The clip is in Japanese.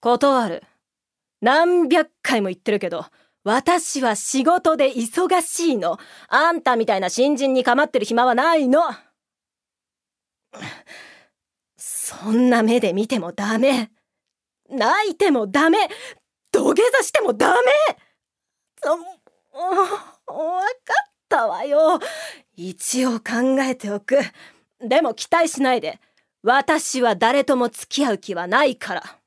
断る。何百回も言ってるけど、私は仕事で忙しいの。あんたみたいな新人に構ってる暇はないの。そんな目で見てもダメ。泣いてもダメ。土下座してもダメ。わかったわよ。一応考えておく。でも期待しないで。私は誰とも付き合う気はないから。